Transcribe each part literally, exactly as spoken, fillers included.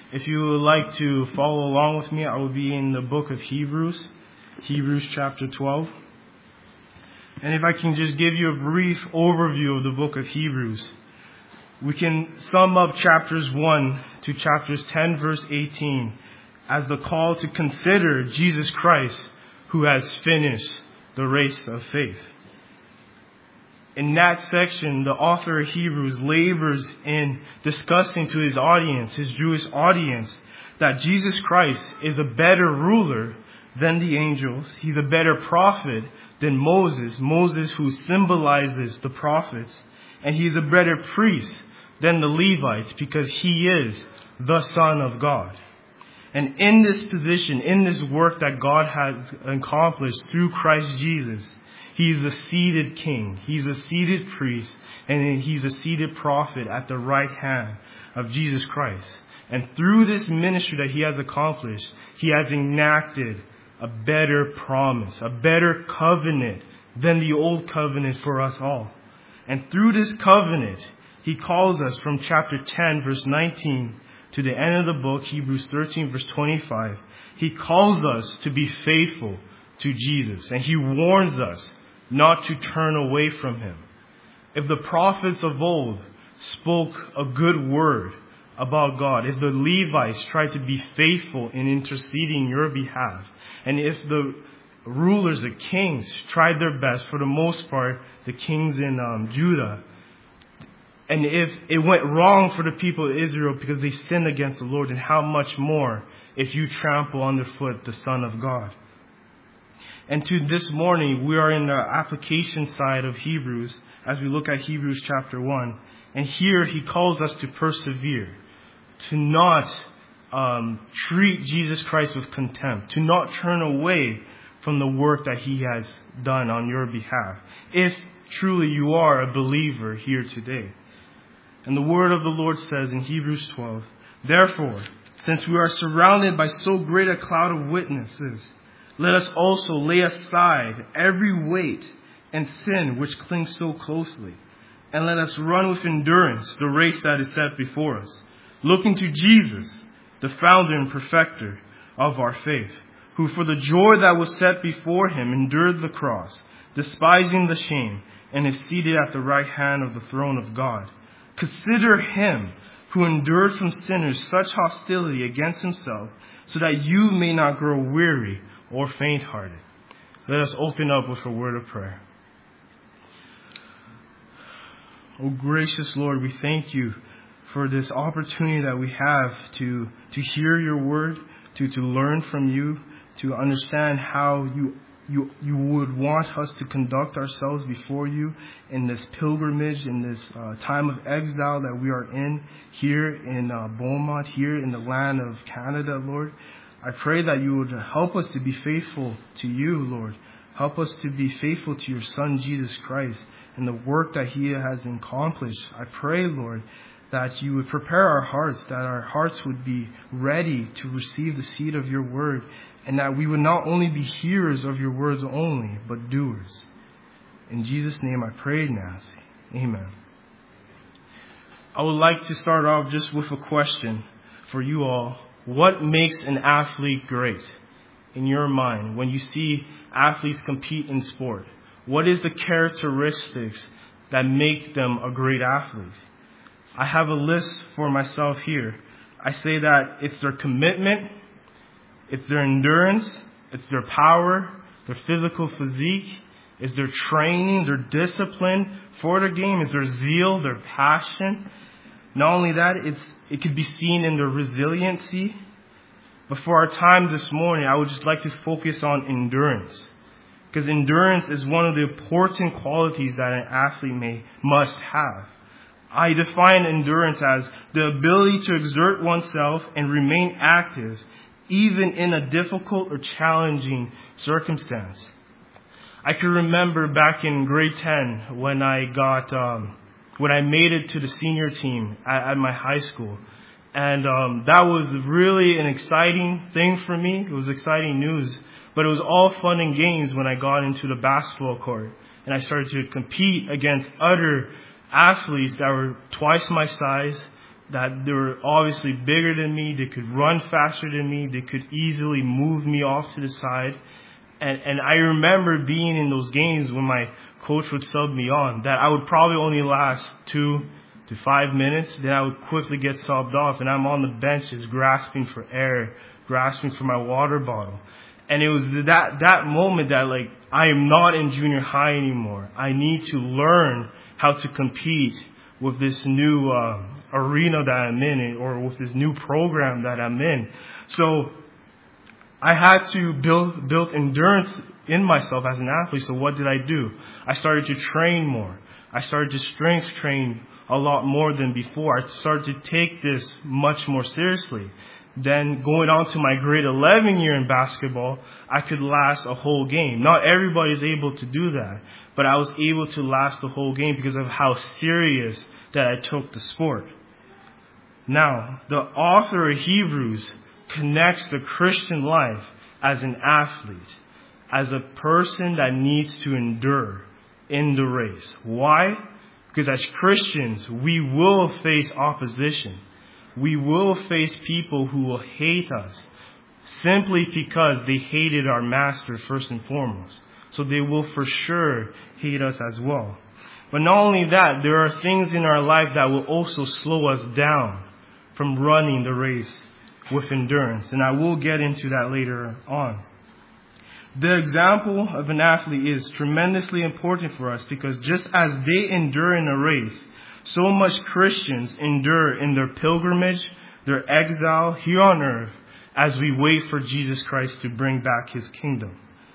If you would like to follow along with me, I will be in the book of Hebrews, Hebrews chapter twelve. And if I can just give you a brief overview of the book of Hebrews, we can sum up chapters one to chapters ten, verse eighteen, as the call to consider Jesus Christ, who has finished the race of faith. In that section, the author of Hebrews labors in discussing to his audience, his Jewish audience, that Jesus Christ is a better ruler than the angels. He's a better prophet than Moses, Moses who symbolizes the prophets. And he's a better priest than the Levites because he is the Son of God. And in this position, in this work that God has accomplished through Christ Jesus, He's a seated king, he's a seated priest, and he's a seated prophet at the right hand of Jesus Christ. And through this ministry that he has accomplished, he has enacted a better promise, a better covenant than the old covenant for us all. And through this covenant, he calls us from chapter ten, verse nineteen, to the end of the book, Hebrews thirteen, verse twenty-five. He calls us to be faithful to Jesus, and he warns us not to turn away from him. If the prophets of old spoke a good word about God, if the Levites tried to be faithful in interceding on your behalf, and if the rulers, the kings, tried their best, for the most part, the kings in um, Judah, and if it went wrong for the people of Israel because they sinned against the Lord, then how much more if you trample underfoot the Son of God? And to this morning, we are in the application side of Hebrews as we look at Hebrews chapter one. And here he calls us to persevere, to not um, treat Jesus Christ with contempt, to not turn away from the work that he has done on your behalf, if truly you are a believer here today. And the word of the Lord says in Hebrews twelve, "Therefore, since we are surrounded by so great a cloud of witnesses, let us also lay aside every weight and sin which clings so closely, and let us run with endurance the race that is set before us, looking to Jesus, the founder and perfecter of our faith, who for the joy that was set before him endured the cross, despising the shame, and is seated at the right hand of the throne of God. Consider him who endured from sinners such hostility against himself, so that you may not grow weary or faint-hearted." Let us open up with a word of prayer. Oh, gracious Lord, we thank you for this opportunity that we have to, to hear your word, to, to learn from you, to understand how you, you, you would want us to conduct ourselves before you in this pilgrimage, in this uh, time of exile that we are in here in uh, Beaumont, here in the land of Canada, Lord. I pray that you would help us to be faithful to you, Lord. Help us to be faithful to your Son, Jesus Christ, and the work that he has accomplished. I pray, Lord, that you would prepare our hearts, that our hearts would be ready to receive the seed of your word, and that we would not only be hearers of your words only, but doers. In Jesus' name I pray and ask. Amen. I would like to start off just with a question for you all. What makes an athlete great in your mind when you see athletes compete in sport? What is the characteristics that make them a great athlete? I have a list for myself here. I say that it's their commitment, it's their endurance, it's their power, their physical physique, it's their training, their discipline for the game, it's their zeal, their passion. Not only that, it's it could be seen in their resiliency. But for our time this morning, I would just like to focus on endurance. Because endurance is one of the important qualities that an athlete may must have. I define endurance as the ability to exert oneself and remain active even in a difficult or challenging circumstance. I can remember back in grade ten when I got um, when I made it to the senior team at, at my high school. And um, that was really an exciting thing for me. It was exciting news. But it was all fun and games when I got into the basketball court. And I started to compete against other athletes that were twice my size, that they were obviously bigger than me. They could run faster than me. They could easily move me off to the side. And, and I remember being in those games when my coach would sub me on, that I would probably only last two to five minutes. Then I would quickly get subbed off, and I'm on the bench just grasping for air, grasping for my water bottle. And it was that, that moment that, like, I am not in junior high anymore. I need to learn how to compete with this new uh, arena that I'm in, or with this new program that I'm in. So I had to build build endurance in myself as an athlete. So what did I do? I started to train more. I started to strength train a lot more than before. I started to take this much more seriously. Then going on to my grade eleven year in basketball, I could last a whole game. Not everybody's able to do that, but I was able to last the whole game because of how serious that I took the sport. Now, the author of Hebrews connects the Christian life as an athlete, as a person that needs to endure in the race. Why? Because as Christians, we will face opposition. We will face people who will hate us simply because they hated our master first and foremost. So they will for sure hate us as well. But not only that, there are things in our life that will also slow us down from running the race with endurance. And I will get into that later on. The example of an athlete is tremendously important for us because just as they endure in a race, so much Christians endure in their pilgrimage, their exile here on earth, as we wait for Jesus Christ to bring back his kingdom.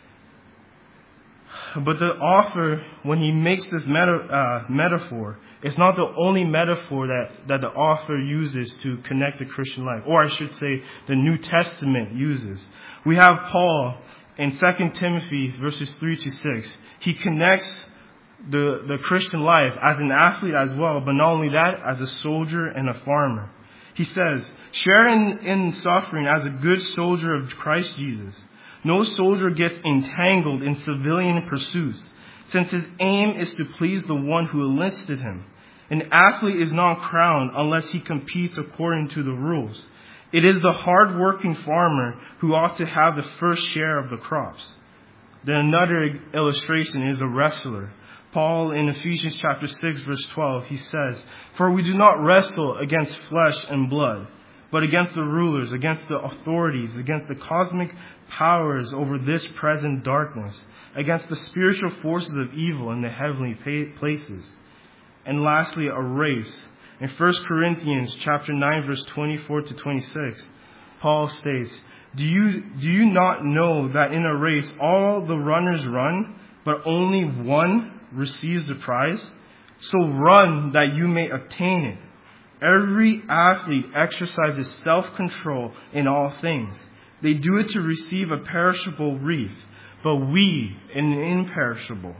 But the author, when he makes this meta, uh, metaphor, it's not the only metaphor that, that the author uses to connect the Christian life. Or I should say, the New Testament uses. We have Paul in Second Timothy verses three to six. He connects the, the Christian life as an athlete as well, but not only that, as a soldier and a farmer. He says, share in, in suffering as a good soldier of Christ Jesus. No soldier gets entangled in civilian pursuits, since his aim is to please the one who enlisted him. An athlete is not crowned unless he competes according to the rules. It is the hard-working farmer who ought to have the first share of the crops. Then another illustration is a wrestler. Paul in Ephesians chapter six verse twelve, he says, for we do not wrestle against flesh and blood, but against the rulers, against the authorities, against the cosmic powers over this present darkness, against the spiritual forces of evil in the heavenly places. And lastly, a race. In First Corinthians chapter nine verse twenty-four to twenty-six, Paul states, Do you, do you not know that in a race all the runners run, but only one receives the prize? So run that you may obtain it. Every athlete exercises self-control in all things. They do it to receive a perishable wreath, but we an imperishable.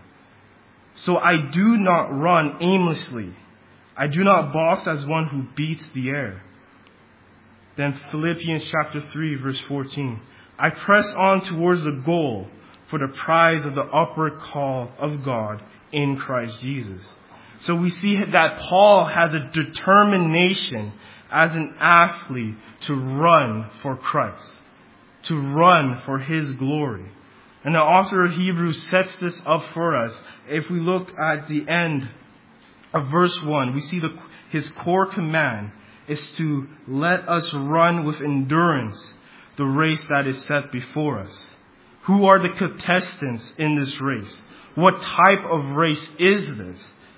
So I do not run aimlessly. I do not box as one who beats the air. Then Philippians chapter three verse fourteen. I press on towards the goal for the prize of the upward call of God in Christ Jesus. So we see that Paul has a determination as an athlete to run for Christ, to run for his glory. And the author of Hebrews sets this up for us. If we look at the end of verse one, we see the, his core command is to let us run with endurance the race that is set before us. Who are the contestants in this race? What type of race is this?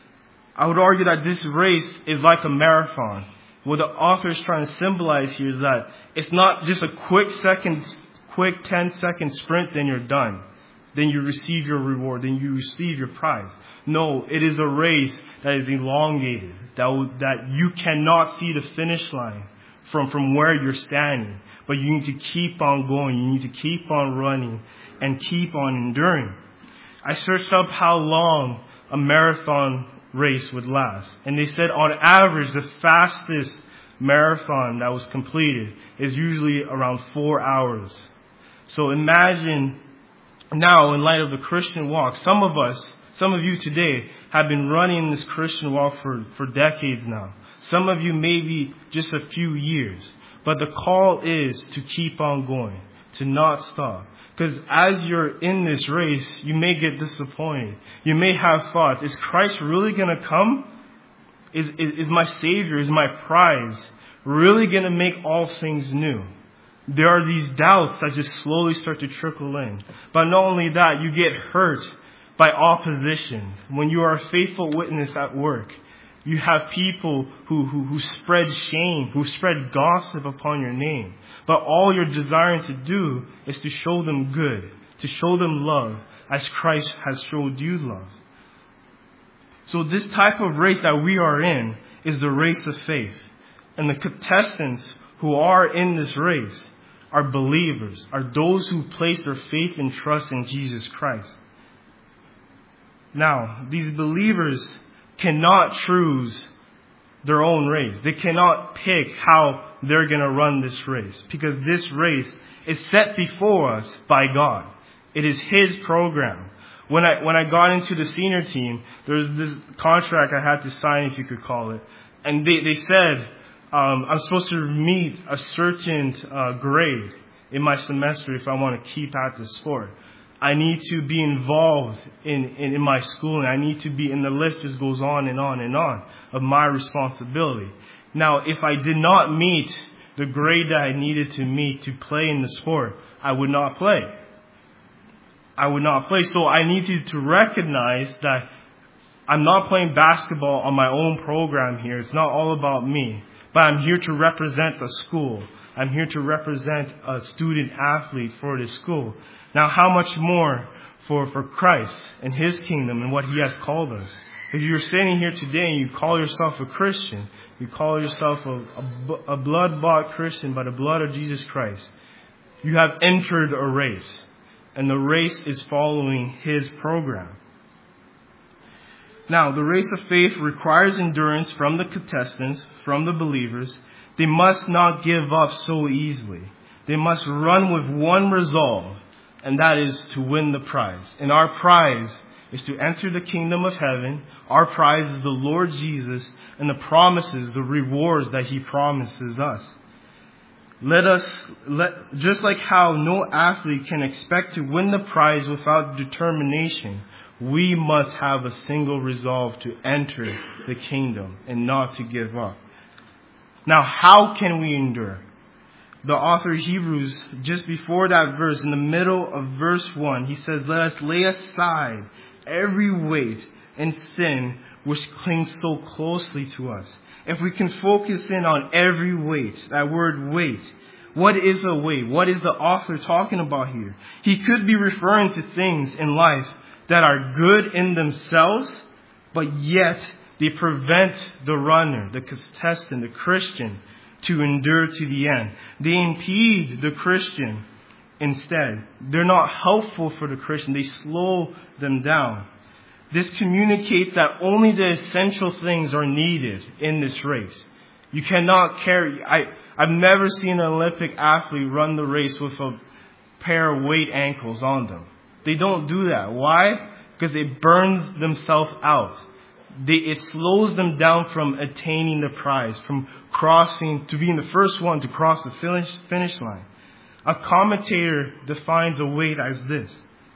I would argue that this race is like a marathon. What the author is trying to symbolize here is that it's not just a quick second, quick ten second sprint, then you're done. Then you receive your reward, then you receive your prize. No, it is a race that is elongated, that, that you cannot see the finish line from, from where you're standing. But you need to keep on going. You need to keep on running and keep on enduring. I searched up how long a marathon race would last. And they said on average, the fastest marathon that was completed is usually around four hours. So imagine now, in light of the Christian walk, some of us, some of you today have been running this Christian walk for, for decades now. Some of you maybe just a few years. But the call is to keep on going, to not stop. Because as you're in this race, you may get disappointed. You may have thoughts, is Christ really going to come? Is, is, is my Savior, is my prize really going to make all things new? There are these doubts that just slowly start to trickle in. But not only that, you get hurt by opposition. When you are a faithful witness at work, you have people who, who, who spread shame, who spread gossip upon your name. But all you're desiring to do is to show them good, to show them love, as Christ has showed you love. So this type of race that we are in is the race of faith. And the contestants who are in this race are believers, are those who place their faith and trust in Jesus Christ. Now, these believers cannot choose their own race. They cannot pick how they're going to run this race, because this race is set before us by God. It is His program. When I when I got into the senior team, there was this contract I had to sign, if you could call it, and they they said um, I'm supposed to meet a certain uh, grade in my semester if I want to keep at the sport. I need to be involved in, in, in my schooling. I need to be, and the list just goes on and on and on of my responsibility. Now, if I did not meet the grade that I needed to meet to play in the sport, I would not play. I would not play. So I needed to recognize that I'm not playing basketball on my own program here. It's not all about me. But I'm here to represent the school. I'm here to represent a student athlete for this school. Now, how much more for, for Christ and His kingdom and what He has called us? If you're sitting here today and you call yourself a Christian, you call yourself a, a, a blood-bought Christian by the blood of Jesus Christ, you have entered a race. And the race is following His program. Now, the race of faith requires endurance from the contestants, from the believers. They must not give up so easily. They must run with one resolve, and that is to win the prize. And our prize is to enter the kingdom of heaven. Our prize is the Lord Jesus and the promises, the rewards that He promises us. Let us, let, just like how no athlete can expect to win the prize without determination, we must have a single resolve to enter the kingdom and not to give up. Now, how can we endure? The author of Hebrews, just before that verse, in the middle of verse one, he says, let us lay aside every weight and sin which clings so closely to us. If we can focus in on every weight, that word weight, what is a weight? What is the author talking about here? He could be referring to things in life that are good in themselves, but yet they prevent the runner, the contestant, the Christian, to endure to the end. They impede the Christian instead. They're not helpful for the Christian. They slow them down. This communicates that only the essential things are needed in this race. You cannot carry... I, I've never seen an Olympic athlete run the race with a pair of weight ankles on them. They don't do that. Why? Because it burns themselves out. They, it slows them down from attaining the prize, from crossing, to being the first one to cross the finish, finish line. A commentator defines a weight as this.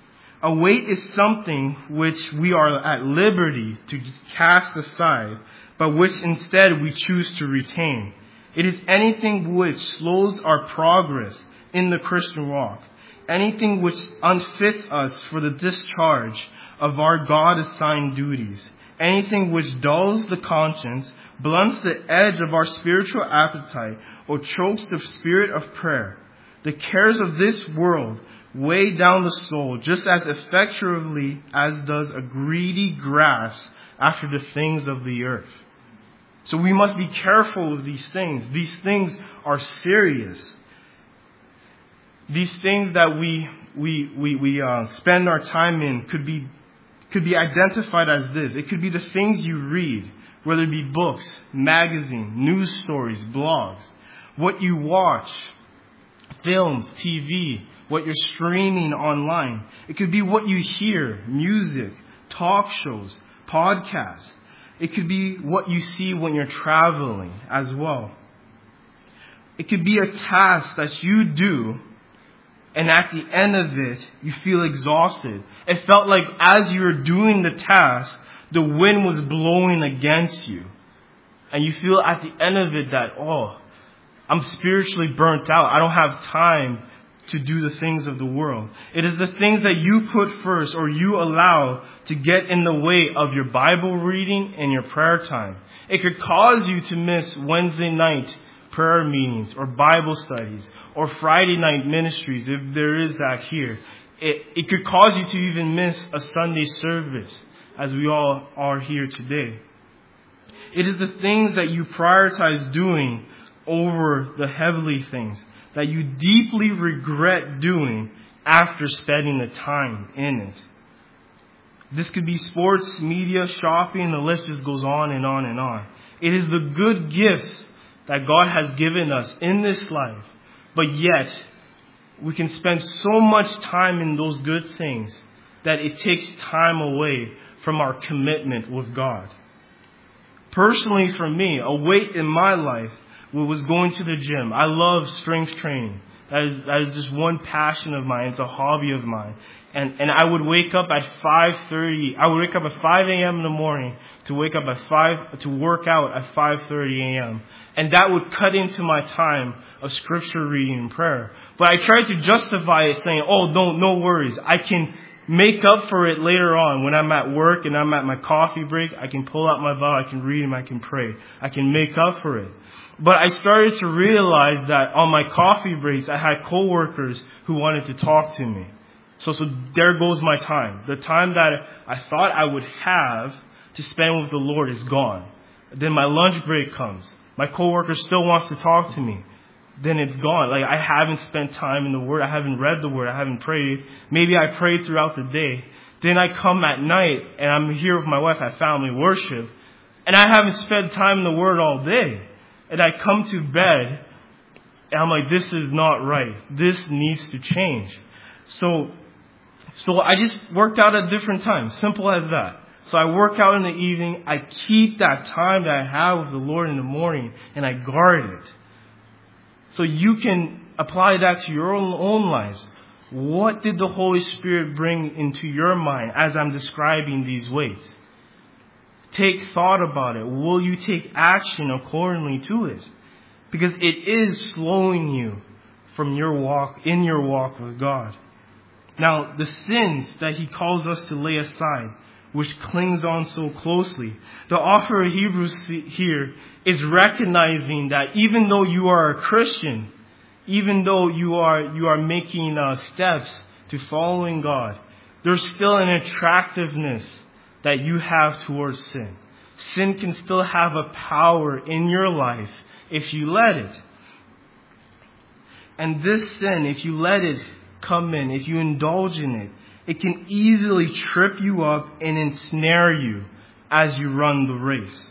A weight is something which we are at liberty to cast aside, but which instead we choose to retain. It is anything which slows our progress in the Christian walk. Anything which unfits us for the discharge of our God-assigned duties. Anything which dulls the conscience, blunts the edge of our spiritual appetite, or chokes the spirit of prayer. The cares of this world weigh down the soul just as effectually as does a greedy grasp after the things of the earth. So we must be careful of these things. These things are serious. These things that we we we, we uh, spend our time in could be could be identified as this. It could be the things you read, whether it be books, magazines, news stories, blogs, what you watch, films, T V, what you're streaming online. It could be what you hear, music, talk shows, podcasts. It could be what you see when you're traveling as well. It could be a task that you do, and at the end of it, you feel exhausted. It felt like as you were doing the task, the wind was blowing against you. And you feel at the end of it that, oh, I'm spiritually burnt out. I don't have time to do the things of the world. It is the things that you put first or you allow to get in the way of your Bible reading and your prayer time. It could cause you to miss Wednesday night prayer meetings or Bible studies or Friday night ministries, if there is that here. It, it could cause you to even miss a Sunday service, as we all are here today. It is the things that you prioritize doing over the heavenly things that you deeply regret doing after spending the time in it. This could be sports, media, shopping, the list just goes on and on and on. It is the good gifts that God has given us in this life, but yet we can spend so much time in those good things that it takes time away from our commitment with God. Personally, for me, a weight in my life was going to the gym. I love strength training. That is, that is just one passion of mine. It's a hobby of mine. And and I would wake up at five thirty. I would wake up at five a.m. in the morning to wake up at five to work out at five thirty a.m. And that would cut into my time of scripture reading and prayer. But I tried to justify it saying, oh, no, no worries. I can make up for it later on when I'm at work and I'm at my coffee break. I can pull out my Bible, I can read and I can pray. I can make up for it. But I started to realize that on my coffee breaks, I had coworkers who wanted to talk to me. So, so there goes my time. The time that I thought I would have to spend with the Lord is gone. Then my lunch break comes. My coworker still wants to talk to me. Then it's gone. Like, I haven't spent time in the Word. I haven't read the Word. I haven't prayed. Maybe I prayed throughout the day. Then I come at night and I'm here with my wife at family worship. And I haven't spent time in the Word all day. And I come to bed and I'm like, this is not right. This needs to change. So, so I just worked out at different times. Simple as that. So I work out in the evening. I keep that time that I have with the Lord in the morning and I guard it. So you can apply that to your own, own lives. What did the Holy Spirit bring into your mind as I'm describing these ways? Take thought about it. Will you take action accordingly to it? Because it is slowing you from your walk, in your walk with God. Now, the sins that He calls us to lay aside, which clings on so closely. The author of Hebrews here is recognizing that even though you are a Christian, even though you are you are making uh, steps to following God, there's still an attractiveness that you have towards sin. Sin can still have a power in your life if you let it. And this sin, if you let it come in, if you indulge in it, it can easily trip you up and ensnare you as you run the race.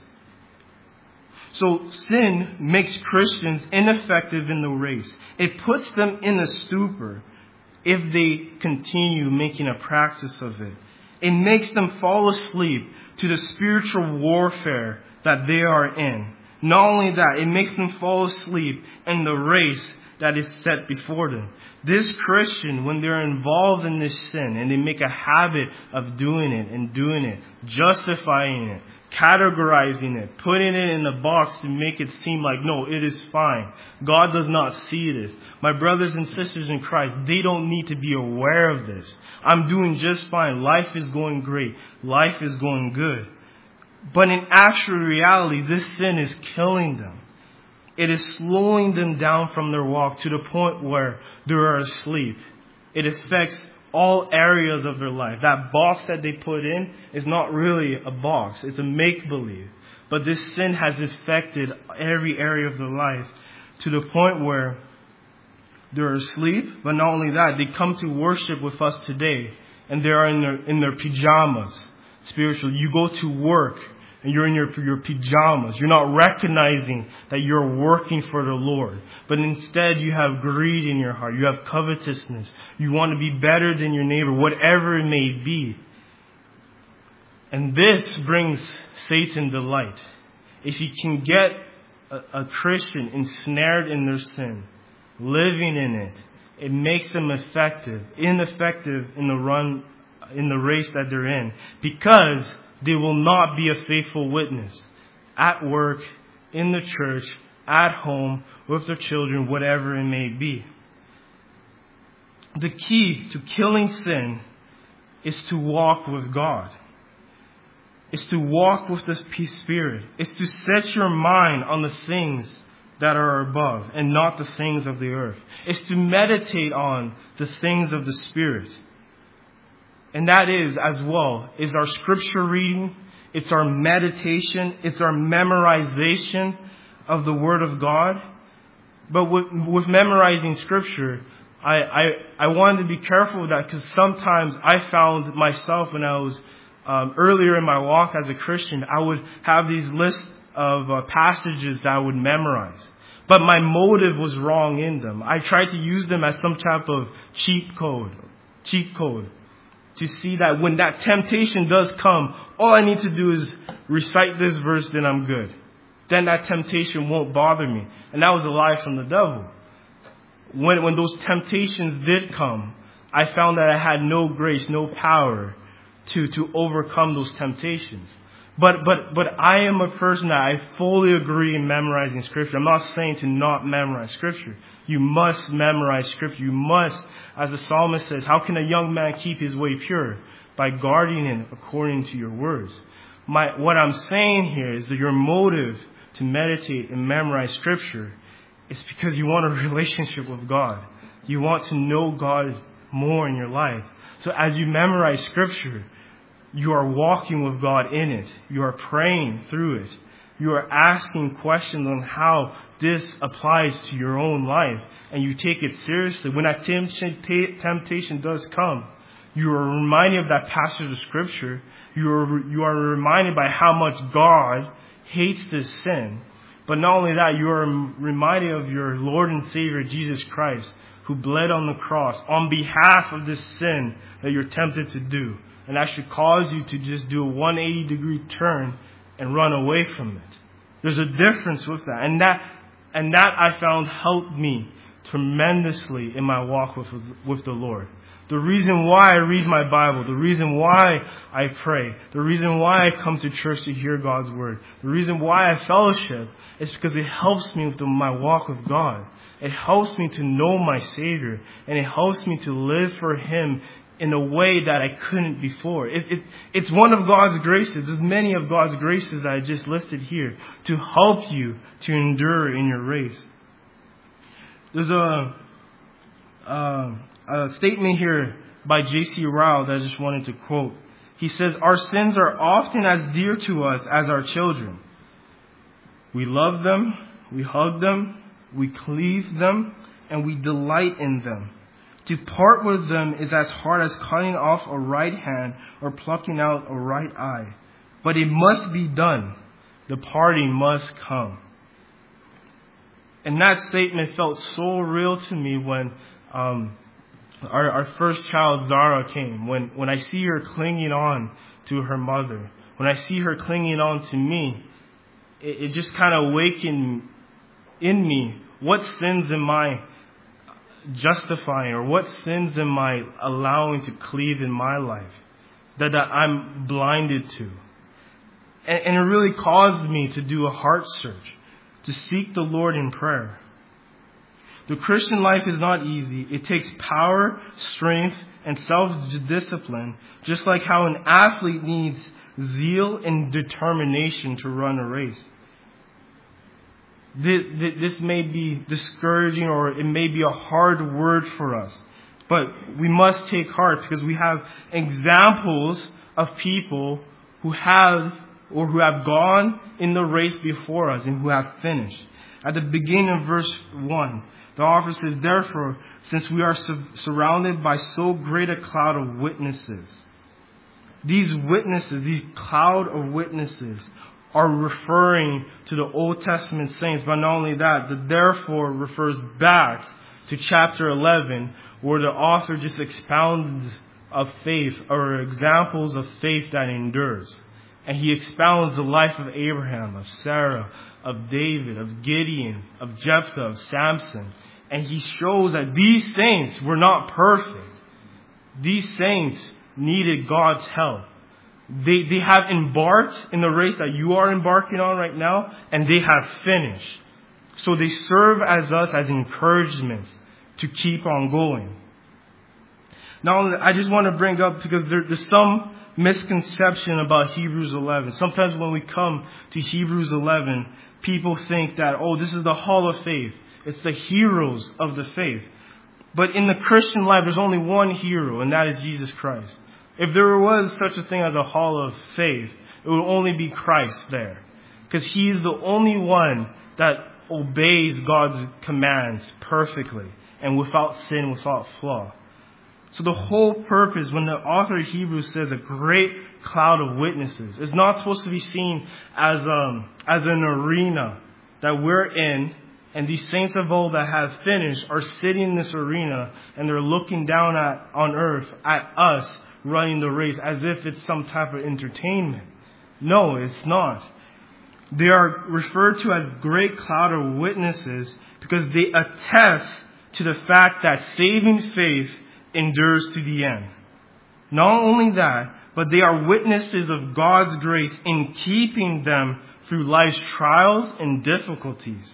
So sin makes Christians ineffective in the race. It puts them in a stupor if they continue making a practice of it. It makes them fall asleep to the spiritual warfare that they are in. Not only that, it makes them fall asleep in the race that is set before them. This Christian, when they're involved in this sin and they make a habit of doing it and doing it, justifying it, categorizing it, putting it in a box to make it seem like, no, it is fine. God does not see this. My brothers and sisters in Christ, they don't need to be aware of this. I'm doing just fine. Life is going great. Life is going good. But in actual reality, this sin is killing them. It is slowing them down from their walk to the point where they are asleep. It affects all areas of their life. That box that they put in is not really a box. It's a make-believe. But this sin has affected every area of their life to the point where they're asleep. But not only that, they come to worship with us today and they are in their, in their pajamas. Spiritually, you go to work and you're in your, your pajamas. You're not recognizing that you're working for the Lord. But instead you have greed in your heart. You have covetousness. You want to be better than your neighbor, whatever it may be. And this brings Satan delight. If he can get a, a Christian ensnared in their sin, living in it, it makes them effective, ineffective in the run, in the race that they're in, because they will not be a faithful witness at work, in the church, at home, with their children, whatever it may be. The key to killing sin is to walk with God. Is to walk with the Spirit. Is to set your mind on the things that are above and not the things of the earth. Is to meditate on the things of the Spirit. And that is, as well, is our scripture reading. It's our meditation. It's our memorization of the Word of God. But with, with memorizing scripture, I, I, I wanted to be careful with that, because sometimes I found myself when I was um, earlier in my walk as a Christian, I would have these lists of uh, passages that I would memorize. But my motive was wrong in them. I tried to use them as some type of cheat code, cheat code, to see that when that temptation does come, all I need to do is recite this verse, then I'm good. Then that temptation won't bother me. And that was a lie from the devil. When, when those temptations did come, I found that I had no grace, no power to, to overcome those temptations. But, but, but I am a person that I fully agree in memorizing scripture. I'm not saying to not memorize scripture. You must memorize scripture. You must, as the psalmist says, how can a young man keep his way pure? By guarding it according to your words. My, what I'm saying here is that your motive to meditate and memorize scripture is because you want a relationship with God. You want to know God more in your life. So as you memorize scripture, you are walking with God in it. You are praying through it. You are asking questions on how this applies to your own life. And you take it seriously. When that temptation does come, you are reminded of that passage of scripture. You are, you are reminded by how much God hates this sin. But not only that, you are reminded of your Lord and Savior, Jesus Christ, who bled on the cross on behalf of this sin that you're tempted to do. And that should cause you to just do a one hundred eighty degree turn and run away from it. There's a difference with that. And that, and that I found helped me tremendously in my walk with, with the Lord. The reason why I read my Bible, the reason why I pray, the reason why I come to church to hear God's Word, the reason why I fellowship is because it helps me with the, my walk with God. It helps me to know my Savior, and it helps me to live for Him in a way that I couldn't before. It, it, it's one of God's graces. There's many of God's graces that I just listed here to help you to endure in your race. There's a... Uh, A statement here by J C Ryle that I just wanted to quote. He says, "Our sins are often as dear to us as our children. We love them, we hug them, we cleave them, and we delight in them. To part with them is as hard as cutting off a right hand or plucking out a right eye. But it must be done. The parting must come." And that statement felt so real to me when um, Our, our first child, Zara, came. When, when I see her clinging on to her mother, when I see her clinging on to me, it, it just kind of awakened in me, what sins am I justifying, or what sins am I allowing to cleave in my life that, that I'm blinded to? And, and it really caused me to do a heart search, to seek the Lord in prayer. The Christian life is not easy. It takes power, strength, and self-discipline, just like how an athlete needs zeal and determination to run a race. This may be discouraging, or it may be a hard word for us, but we must take heart because we have examples of people who have or who have gone in the race before us and who have finished. At the beginning of verse one, the author says, "Therefore, since we are su- surrounded by so great a cloud of witnesses," these witnesses, these cloud of witnesses, are referring to the Old Testament saints. But not only that, the therefore refers back to chapter eleven, where the author just expounds of faith, or examples of faith that endures. And he expounds the life of Abraham, of Sarah, of David, of Gideon, of Jephthah, of Samson. And he shows that these saints were not perfect. These saints needed God's help. They, they have embarked in the race that you are embarking on right now, and they have finished. So they serve as us as encouragement to keep on going. Now, I just want to bring up, because there, there's some misconception about Hebrews eleven. Sometimes when we come to Hebrews eleven, people think that, oh, this is the hall of faith. It's the heroes of the faith. But in the Christian life, there's only one hero, and that is Jesus Christ. If there was such a thing as a hall of faith, it would only be Christ there. Because he is the only one that obeys God's commands perfectly and without sin, without flaw. So the whole purpose, when the author of Hebrews says a great cloud of witnesses, is not supposed to be seen as um as an arena that we're in, and these saints of old that have finished are sitting in this arena and they're looking down at on earth at us running the race as if it's some type of entertainment. No, it's not. They are referred to as great cloud of witnesses because they attest to the fact that saving faith endures to the end. Not only that, but they are witnesses of God's grace in keeping them through life's trials and difficulties.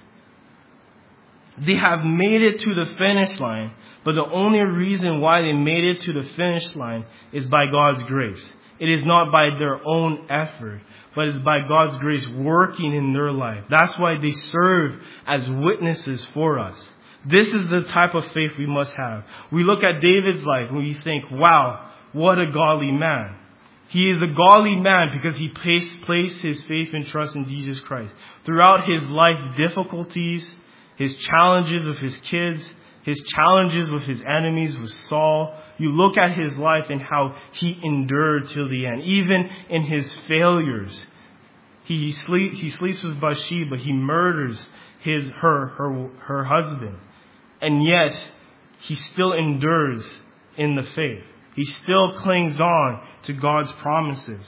They have made it to the finish line, but the only reason why they made it to the finish line is by God's grace. It is not by their own effort, but it's by God's grace working in their life. That's why they serve as witnesses for us. This is the type of faith we must have. We look at David's life and we think, wow, what a godly man. He is a godly man because he placed, placed his faith and trust in Jesus Christ. Throughout his life difficulties, his challenges with his kids, his challenges with his enemies, with Saul, you look at his life and how he endured till the end. Even in his failures, he, sleep, he sleeps with Bathsheba, he murders his, her, her, her husband. And yet, he still endures in the faith. He still clings on to God's promises.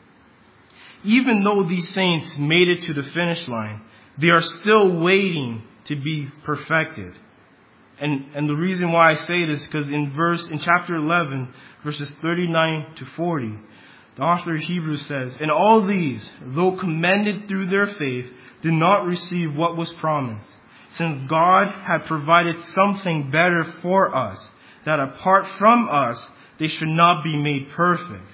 Even though these saints made it to the finish line, they are still waiting to be perfected. And, and the reason why I say this is because in verse, in chapter eleven, verses thirty-nine to forty, the author of Hebrews says, "And all these, though commended through their faith, did not receive what was promised, since God had provided something better for us, that apart from us, they should not be made perfect."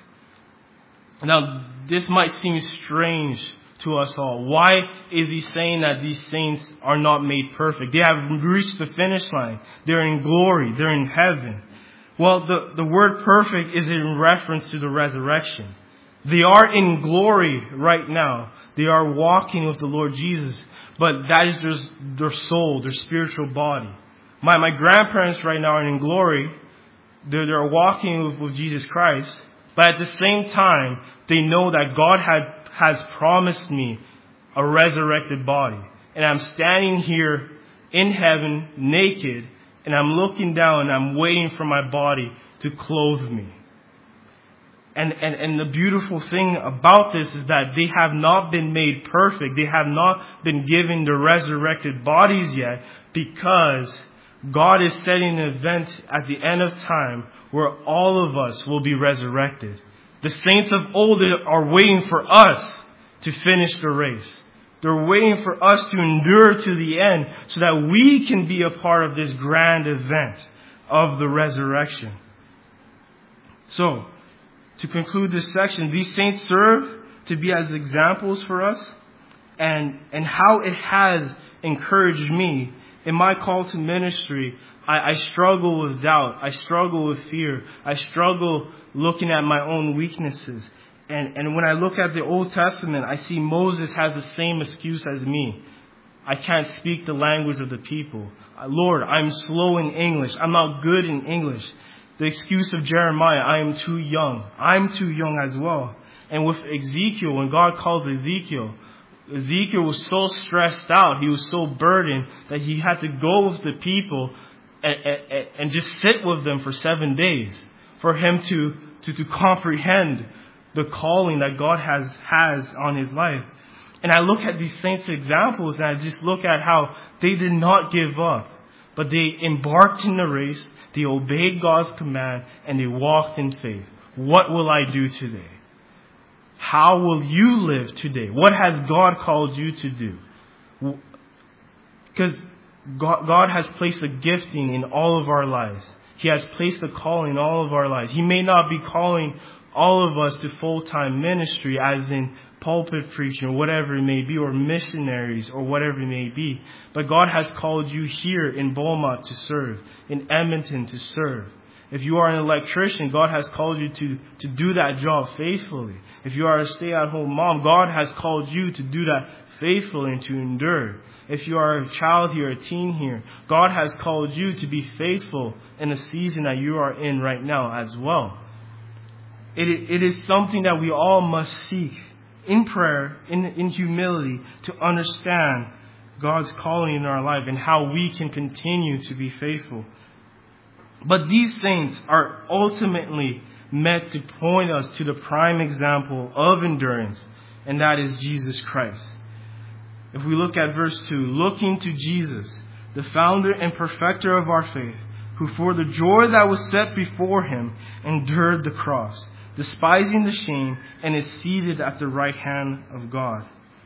Now, this might seem strange to us all. Why is he saying that these saints are not made perfect? They have reached the finish line. They're in glory. They're in heaven. Well, the, the word perfect is in reference to the resurrection. They are in glory right now. They are walking with the Lord Jesus. But that is just their soul, their spiritual body. My my grandparents right now are in glory. They're, they're walking with, with Jesus Christ. But at the same time, they know that God had has promised me a resurrected body. And I'm standing here in heaven, naked, and I'm looking down and I'm waiting for my body to clothe me. And, and, and the beautiful thing about this is that they have not been made perfect. They have not been given the resurrected bodies yet, because God is setting an event at the end of time where all of us will be resurrected. The saints of old are waiting for us to finish the race. They're waiting for us to endure to the end so that we can be a part of this grand event of the resurrection. So, to conclude this section, these saints serve to be as examples for us, and, and how it has encouraged me in my call to ministry. I, I struggle with doubt. I struggle with fear. I struggle looking at my own weaknesses. And, and when I look at the Old Testament, I see Moses has the same excuse as me. I can't speak the language of the people. Lord, I'm slow in English. I'm not good in English. The excuse of Jeremiah, I am too young. I'm too young as well. And with Ezekiel, when God calls Ezekiel, Ezekiel was so stressed out, he was so burdened that he had to go with the people and, and, and just sit with them for seven days. for him to, to, to comprehend the calling that God has, has on his life. And I look at these saints' examples and I just look at how they did not give up, but they embarked in the race, they obeyed God's command, and they walked in faith. What will I do today? How will you live today? What has God called you to do? Because God, God has placed a gifting in all of our lives. He has placed a calling in all of our lives. He may not be calling all of us to full-time ministry, as in pulpit preaching or whatever it may be, or missionaries or whatever it may be. But God has called you here in Beaumont to serve, in Edmonton to serve. If you are an electrician, God has called you to, to do that job faithfully. If you are a stay-at-home mom, God has called you to do that faithfully and to endure. If you are a child here, a teen here, God has called you to be faithful in the season that you are in right now as well. It, it is something that we all must seek in prayer, in, in humility, to understand God's calling in our life and how we can continue to be faithful. But these saints are ultimately meant to point us to the prime example of endurance, and that is Jesus Christ. If we look at verse two, looking to Jesus, the founder and perfecter of our faith, who for the joy that was set before him endured the cross, despising the shame, and is seated at the right hand of God.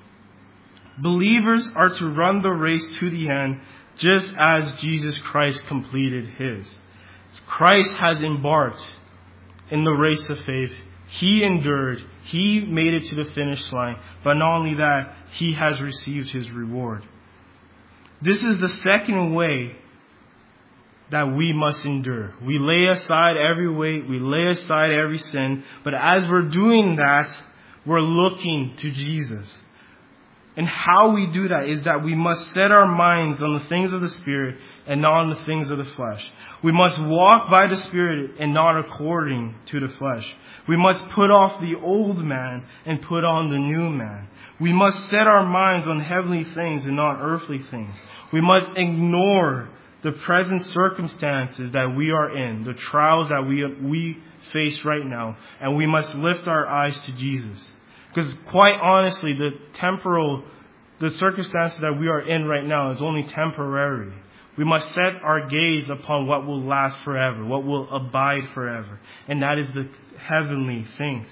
Believers are to run the race to the end, just as Jesus Christ completed his. Christ has embarked in the race of faith. He endured. He made it to the finish line. But not only that, he has received his reward. This is the second way that we must endure. We lay aside every weight. We lay aside every sin. But as we're doing that, we're looking to Jesus. And how we do that is that we must set our minds on the things of the Spirit and not on the things of the flesh. We must walk by the Spirit and not according to the flesh. We must put off the old man and put on the new man. We must set our minds on heavenly things and not earthly things. We must ignore the present circumstances that we are in, the trials that we we face right now, and we must lift our eyes to Jesus. Because quite honestly, the temporal, the circumstances that we are in right now is only temporary. We must set our gaze upon what will last forever, what will abide forever, and that is the heavenly things.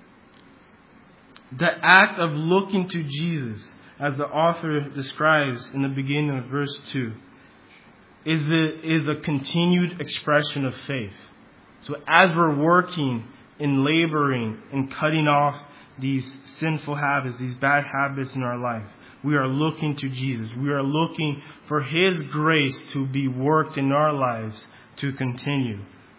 The act of looking to Jesus, as the author describes in the beginning of verse two, is a, is a continued expression of faith. So as we're working in laboring and cutting off these sinful habits, these bad habits in our life, we are looking to Jesus. We are looking for his grace to be worked in our lives to continue.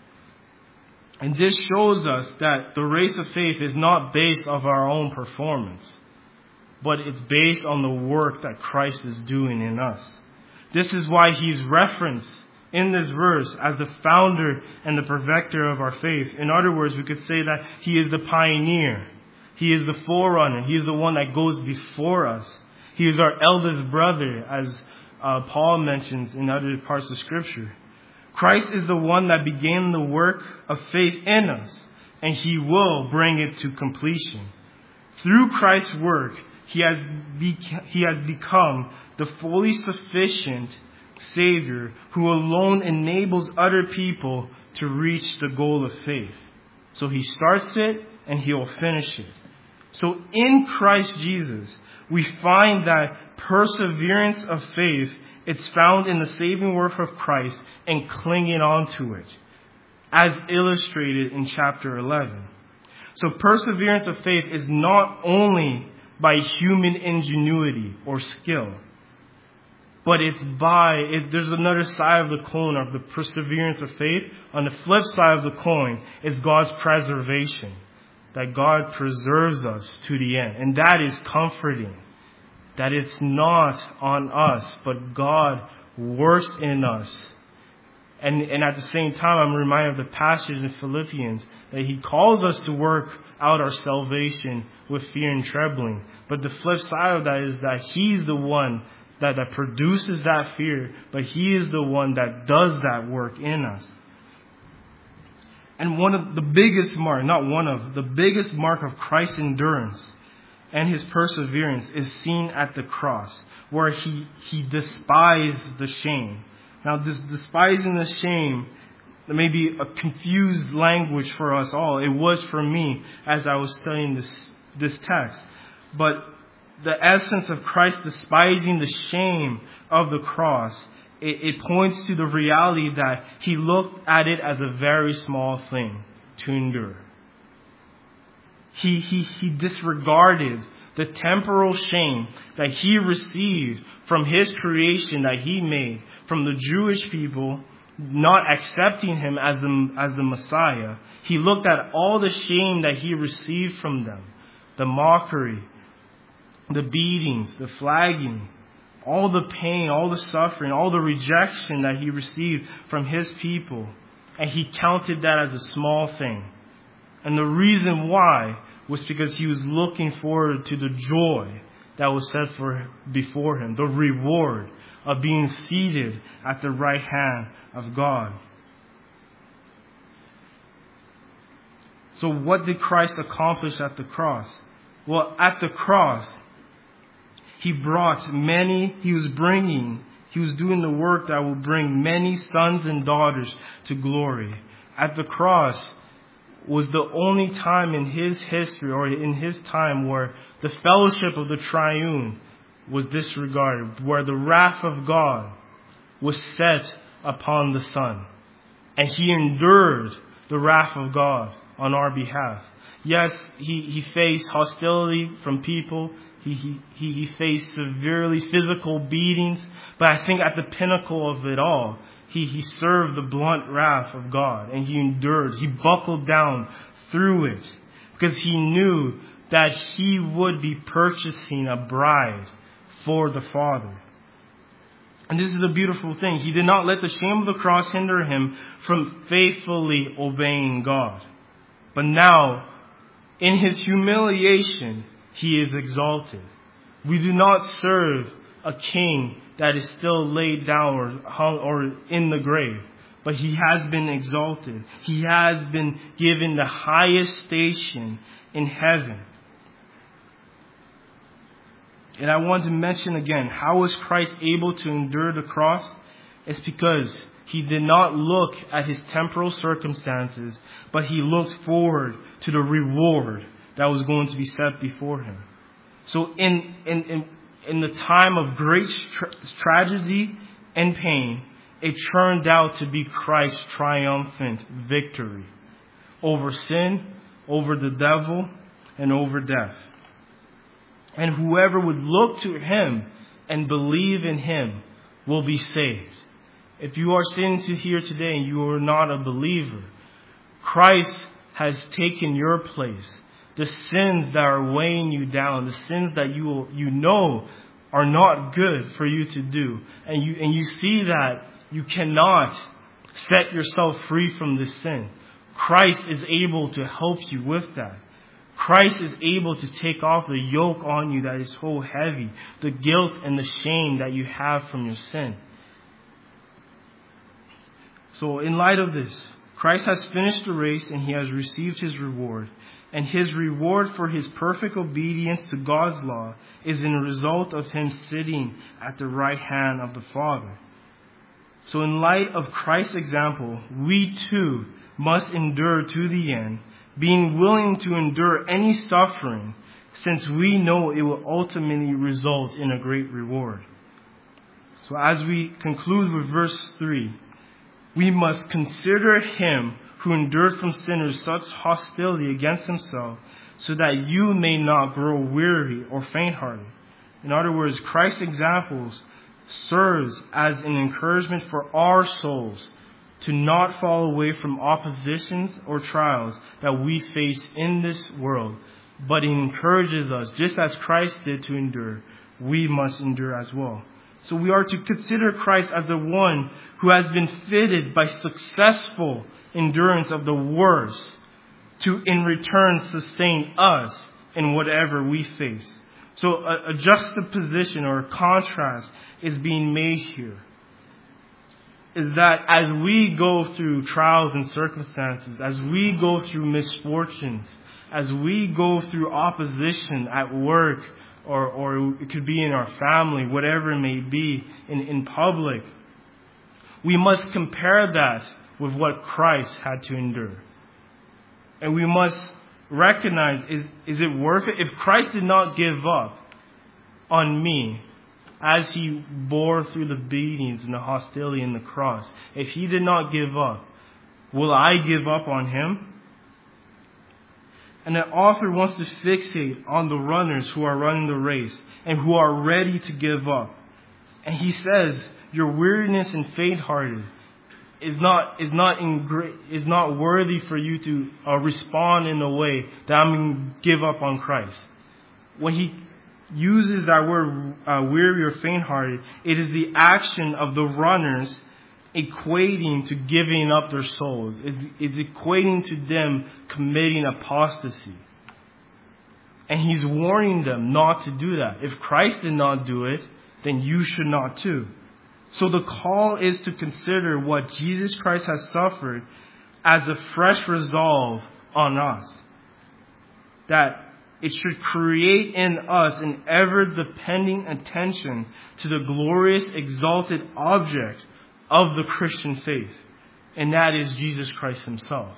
And this shows us that the race of faith is not based on our own performance, but it's based on the work that Christ is doing in us. This is why he's referenced in this verse as the founder and the perfecter of our faith. In other words, we could say that he is the pioneer. He is the forerunner. He is the one that goes before us. He is our eldest brother, as uh, Paul mentions in other parts of Scripture. Christ is the one that began the work of faith in us, and he will bring it to completion. Through Christ's work, he has, beca- he has become the fully sufficient Savior who alone enables other people to reach the goal of faith. So he starts it and he will finish it. So in Christ Jesus, we find that perseverance of faith, it's found in the saving work of Christ and clinging on to it, as illustrated in chapter eleven. So perseverance of faith is not only by human ingenuity or skill, but it's by, it, there's another side of the coin of the perseverance of faith. On the flip side of the coin is God's preservation, that God preserves us to the end. And that is comforting, that it's not on us, but God works in us. And, and at the same time, I'm reminded of the passage in Philippians that he calls us to work out our salvation with fear and trembling. But the flip side of that is that he's the one that, that produces that fear, but he is the one that does that work in us. And one of the biggest mark, not one of, the biggest mark of Christ's endurance and his perseverance is seen at the cross, where he, he despised the shame. Now, this despising the shame may be a confused language for us all. It was for me as I was studying this, this text. But the essence of Christ despising the shame of the cross, it, it points to the reality that he looked at it as a very small thing to endure. He, he, he disregarded the temporal shame that he received from his creation that he made, from the Jewish people not accepting him as the, as the Messiah. He looked at all the shame that he received from them, the mockery, the beatings, the flagging, all the pain, all the suffering, all the rejection that he received from his people. And he counted that as a small thing. And the reason why was because he was looking forward to the joy that was set for before him, the reward of being seated at the right hand of God. So what did Christ accomplish at the cross? Well, at the cross, he brought many, he was bringing, he was doing the work that will bring many sons and daughters to glory. At the cross was the only time in his history or in his time where the fellowship of the triune was disregarded, where the wrath of God was set upon the Son. And he endured the wrath of God on our behalf. Yes, he, he faced hostility from people. He, he, he faced severely physical beatings. But I think at the pinnacle of it all, he, he served the blunt wrath of God. And he endured. He buckled down through it. Because he knew that he would be purchasing a bride for the Father. And this is a beautiful thing. He did not let the shame of the cross hinder him from faithfully obeying God. But now, in his humiliation, he is exalted. We do not serve a king that is still laid down or hung or in the grave. But he has been exalted. He has been given the highest station in heaven. And I want to mention again, how was Christ able to endure the cross? It's because he did not look at his temporal circumstances, but he looked forward to the reward that was going to be set before him. So in in in, in the time of great tra- tragedy and pain, it turned out to be Christ's triumphant victory over sin, over the devil, and over death. And whoever would look to him and believe in him will be saved. If you are sitting to here today and you are not a believer, Christ has taken your place. The sins that are weighing you down, the sins that you you know are not good for you to do, and you and you see that you cannot set yourself free from this sin. Christ is able to help you with that. Christ is able to take off the yoke on you that is so heavy, the guilt and the shame that you have from your sin. So in light of this, Christ has finished the race and he has received his reward. And his reward for his perfect obedience to God's law is in result of him sitting at the right hand of the Father. So in light of Christ's example, we too must endure to the end, being willing to endure any suffering, since we know it will ultimately result in a great reward. So as we conclude with verse three, we must consider him who endured from sinners such hostility against himself, so that you may not grow weary or faint-hearted. In other words, Christ's examples serves as an encouragement for our souls to not fall away from oppositions or trials that we face in this world, but it encourages us, just as Christ did to endure, we must endure as well. So we are to consider Christ as the one who has been fitted by successful endurance of the worst to in return sustain us in whatever we face. So a, a juxtaposition or a contrast is being made here. is that as we go through trials and circumstances, as we go through misfortunes, as we go through opposition at work, or, or it could be in our family, whatever it may be, in, in public, we must compare that with what Christ had to endure. And we must recognize, is, is it worth it? If Christ did not give up on me as he bore through the beatings and the hostility and the cross, if he did not give up, will I give up on him? And the author wants to fixate on the runners who are running the race and who are ready to give up. And he says, your weariness and faint-hearted is not is not in great, is not worthy for you to uh, respond in a way that I'm going to give up on Christ. When he uses that word uh, weary or faint-hearted, it is the action of the runners equating to giving up their souls. It's equating to them committing apostasy. And he's warning them not to do that. If Christ did not do it, then you should not too. So the call is to consider what Jesus Christ has suffered as a fresh resolve on us. That it should create in us an ever-depending attention to the glorious, exalted object of the Christian faith. And that is Jesus Christ himself.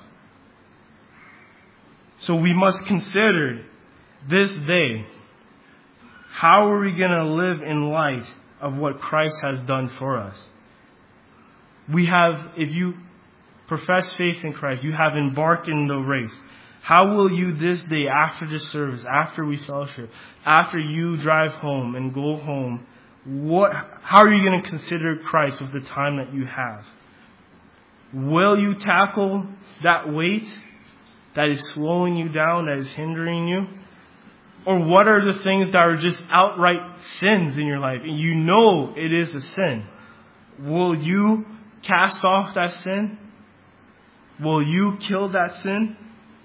So we must consider this day, how are we going to live in light of what Christ has done for us? We have, if you profess faith in Christ, you have embarked in the race. How will you this day, after this service, after we fellowship, after you drive home and go home, what, how are you going to consider Christ with the time that you have? Will you tackle that weight that is slowing you down, that is hindering you? Or what are the things that are just outright sins in your life? And you know it is a sin. Will you cast off that sin? Will you kill that sin?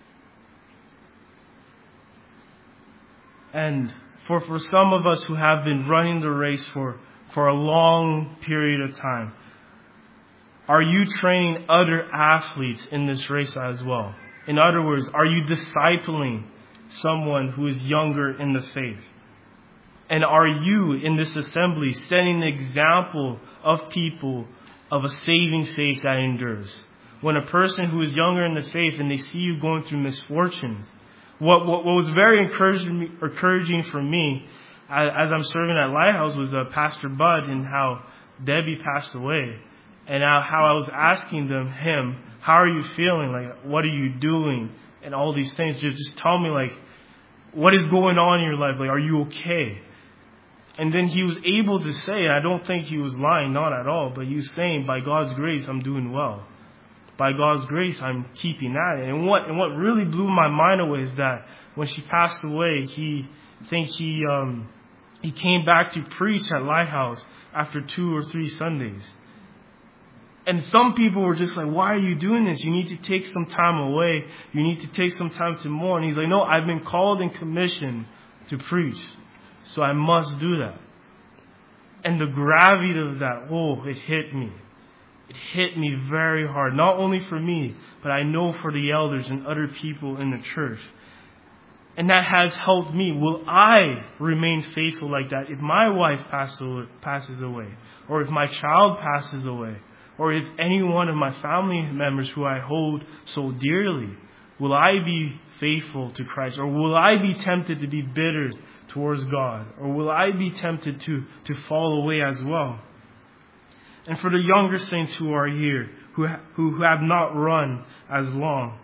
And for, for some of us who have been running the race for, for a long period of time, are you training other athletes in this race as well? In other words, are you discipling someone who is younger in the faith? And are you in this assembly setting the example of people of a saving faith that endures? When a person who is younger in the faith and they see you going through misfortunes, what what, what was very encouraging, encouraging for me as, as I'm serving at Lighthouse was uh, Pastor Bud and how Debbie passed away. And how, how I was asking them, him, how are you feeling? Like, what are you doing? And all these things. Just, just tell me, like, what is going on in your life? Like, are you okay? And then he was able to say, I don't think he was lying, not at all, but he was saying, by God's grace, I'm doing well. By God's grace, I'm keeping at it. And what and what really blew my mind away is that when she passed away, he I think he um, he came back to preach at Lighthouse after two or three Sundays. And some people were just like, why are you doing this? You need to take some time away. You need to take some time to mourn. And he's like, no, I've been called and commissioned to preach. So I must do that. And the gravity of that, oh, it hit me. It hit me very hard. Not only for me, but I know for the elders and other people in the church. And that has helped me. Will I remain faithful like that if my wife passes away? Or if my child passes away? Or if any one of my family members who I hold so dearly, will I be faithful to Christ? Or will I be tempted to be bitter towards God? Or will I be tempted to, to fall away as well? And for the younger saints who are here, who, ha- who have not run as long,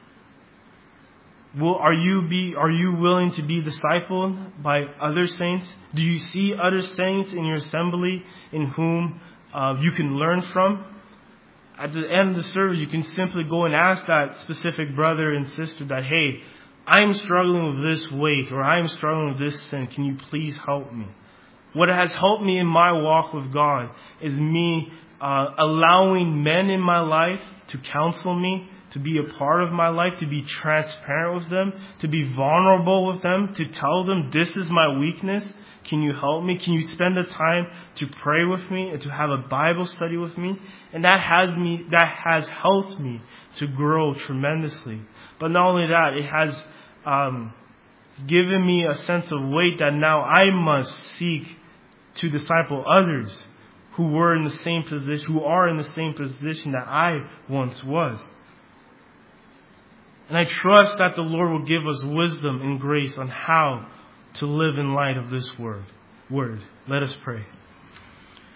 will, are you be, are you willing to be discipled by other saints? Do you see other saints in your assembly in whom Uh, you can learn from? At the end of the service, you can simply go and ask that specific brother and sister that, hey, I'm struggling with this weight, or I'm struggling with this sin. Can you please help me? What has helped me in my walk with God is me uh, allowing men in my life to counsel me, to be a part of my life, to be transparent with them, to be vulnerable with them, to tell them this is my weakness. Can you help me? Can you spend the time to pray with me and to have a Bible study with me? And that has me, that has helped me to grow tremendously. But not only that, it has um, given me a sense of weight that now I must seek to disciple others who were in the same position, who are in the same position that I once was. And I trust that the Lord will give us wisdom and grace on how to live in light of this word. Word. Let us pray.